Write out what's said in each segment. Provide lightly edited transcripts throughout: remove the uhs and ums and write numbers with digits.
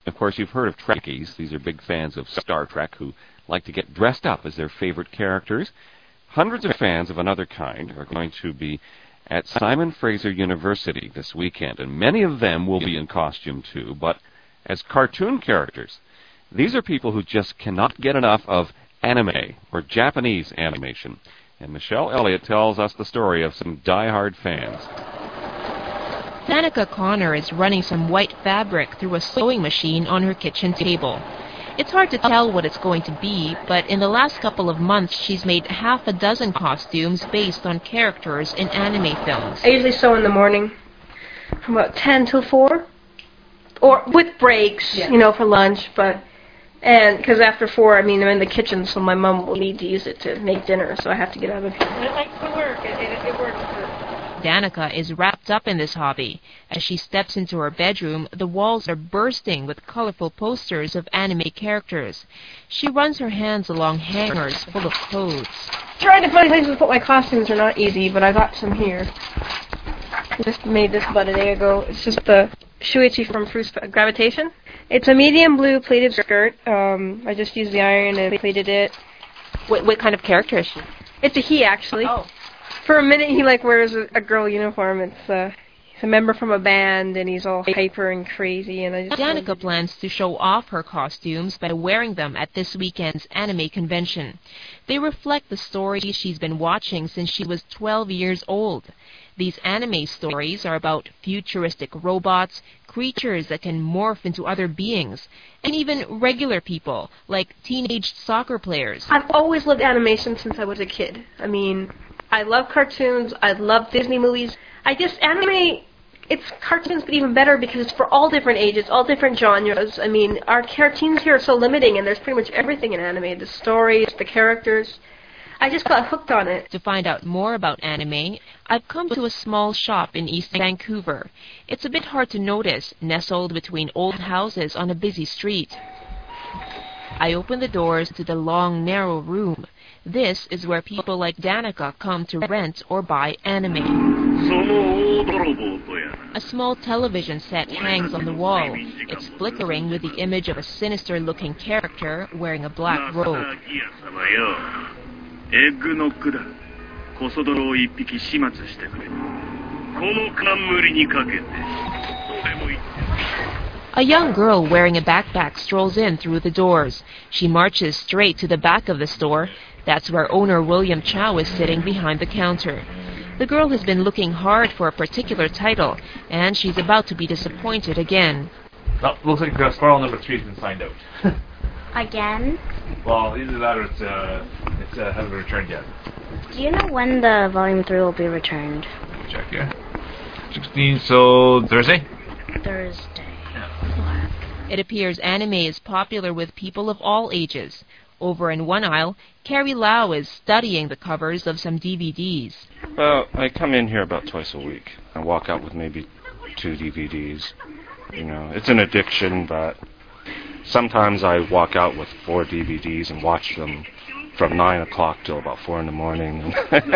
Of course, you've heard of Trekkies. These are big fans of Star Trek who like to get dressed up as their favorite characters. Hundreds of fans of another kind are going to be at Simon Fraser University this weekend, and many of them will be in costume too, but as cartoon characters. These are people who just cannot get enough of anime or Japanese animation. And Michelle Elliott tells us the story of some die-hard fans. Danica Connor is running some white fabric through a sewing machine on her kitchen table. It's hard to tell what it's going to be, but in the last couple of months she's made half a dozen costumes based on characters in anime films. I usually sew in the morning from about 10 till 4, or with breaks, you know, for lunch, and because after 4, I mean, I'm in the kitchen, so my mom will need to use it to make dinner, so I have to get out of here. It likes to work. It works for her. Danica is wrapped up in this hobby. As she steps into her bedroom, the walls are bursting with colorful posters of anime characters. She runs her hands along hangers full of clothes. Trying to find places to put my costumes are not easy, but I got some here. I just made this about a day ago. It's just the Shuichi from Fruits Gravitation. It's a medium blue pleated skirt. I just used the iron and pleated it. What kind of character is she? It's a he, actually. Oh. For a minute, he wears a girl uniform. He's a member from a band, and he's all hyper and crazy. And Danica plans to show off her costumes by wearing them at this weekend's anime convention. They reflect the stories she's been watching since she was 12 years old. These anime stories are about futuristic robots, creatures that can morph into other beings, and even regular people, like teenage soccer players. I've always loved animation since I was a kid. I mean, I love cartoons, I love Disney movies. Anime, it's cartoons, but even better because it's for all different ages, all different genres. I mean, our cartoons here are so limiting, and there's pretty much everything in anime. The stories, the characters. I just got hooked on it. To find out more about anime, I've come to a small shop in East Vancouver. It's a bit hard to notice, nestled between old houses on a busy street. I open the doors to the long, narrow room. This is where people like Danica come to rent or buy anime. A small television set hangs on the wall. It's flickering with the image of a sinister-looking character wearing a black robe. A young girl wearing a backpack strolls in through the doors. She marches straight to the back of the store. That's where owner William Chow is sitting behind the counter. The girl has been looking hard for a particular title, and she's about to be disappointed again. Well, looks like Squirrel number 3 has been signed out. Again? Well, either that or it hasn't been returned yet. Do you know when the Volume 3 will be returned? Check here. 16, so Thursday? Thursday. It appears anime is popular with people of all ages. Over in one aisle, Carrie Lau is studying the covers of some DVDs. Well, I come in here about twice a week. I walk out with maybe 2 DVDs. You know, it's an addiction, but sometimes I walk out with 4 DVDs and watch them from 9 o'clock till about 4 in the morning.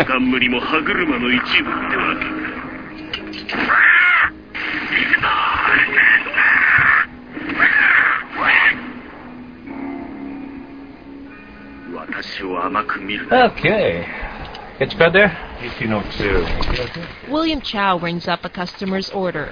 Okay. Get your card there? 1802. William Chow rings up a customer's order.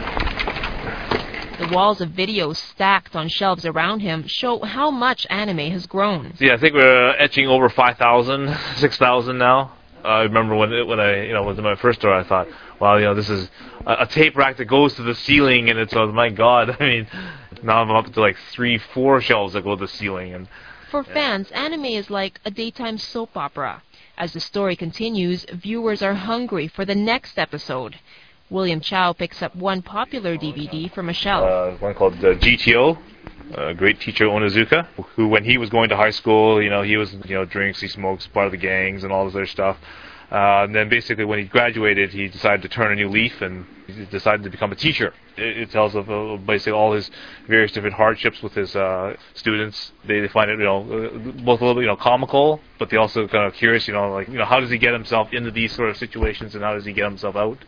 The walls of videos stacked on shelves around him show how much anime has grown. Yeah, I think we're etching over 5,000, 6,000 now. I remember when was in my first store, I thought, wow, this is a tape rack that goes to the ceiling, and it's, oh my God, I mean, now I'm up to like 3, 4 shelves that go to the ceiling. And for fans, anime is like a daytime soap opera. As the story continues, viewers are hungry for the next episode. William Chow picks up one popular DVD from a shelf. One called GTO, great teacher Onizuka, who when he was going to high school, he was, drinks, he smokes, part of the gangs and all this other stuff. And then basically when he graduated, he decided to turn a new leaf and he decided to become a teacher. It tells of basically all his various different hardships with his students. They find it, both a little bit, comical, but they also kind of curious, how does he get himself into these sort of situations and how does he get himself out?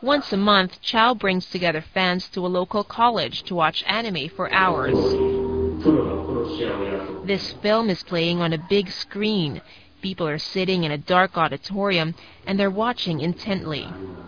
Once a month, Chow brings together fans to a local college to watch anime for hours. This film is playing on a big screen. People are sitting in a dark auditorium and they're watching intently.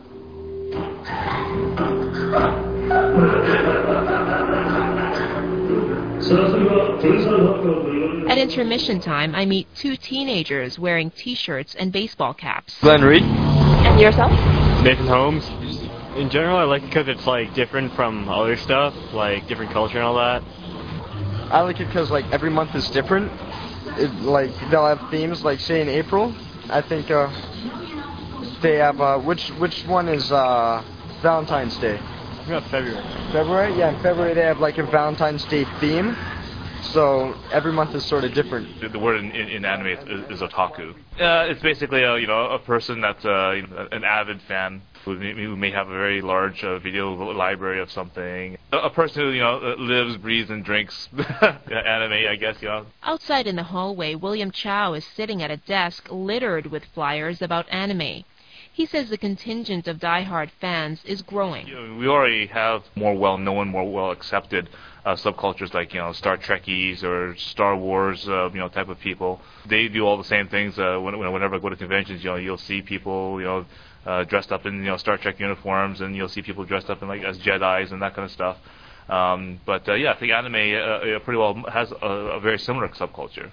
At intermission time, I meet two teenagers wearing t-shirts and baseball caps. Glenn Reed. And yourself? Nathan Holmes. In general, I like it because it's like different from other stuff, like different culture and all that. I like it because like every month is different. Like they'll have themes. Like say in April, I think they have which one is Valentine's Day? We got February. February? Yeah, in February they have like a Valentine's Day theme. So every month is sort of different. The word in anime is otaku. It's basically a person that's an avid fan who may have a very large video library of something. A person who lives, breathes, and drinks anime, I guess. Outside in the hallway, William Chow is sitting at a desk littered with flyers about anime. He says the contingent of die-hard fans is growing. We already have more well-known, more well-accepted subcultures like Star Trekkies or Star Wars type of people. They do all the same things. Whenever I go to conventions, you'll see people dressed up in Star Trek uniforms, and you'll see people dressed up in as Jedis and that kind of stuff. But I think anime pretty well has a very similar subculture.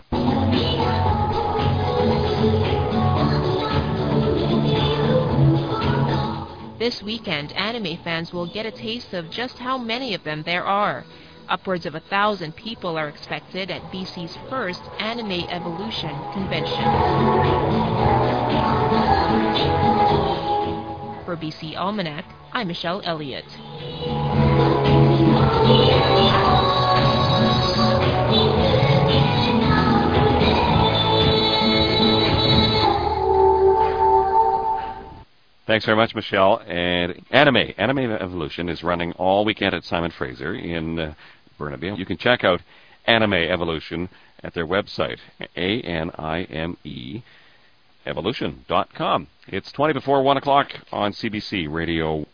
This weekend, anime fans will get a taste of just how many of them there are. Upwards of 1,000 people are expected at BC's first Anime Evolution convention. For BC Almanac, I'm Michelle Elliott. Thanks very much, Michelle. And Anime Evolution is running all weekend at Simon Fraser in Burnaby. You can check out Anime Evolution at their website, ANIME Evolution.com. It's 20 before 1 o'clock on CBC Radio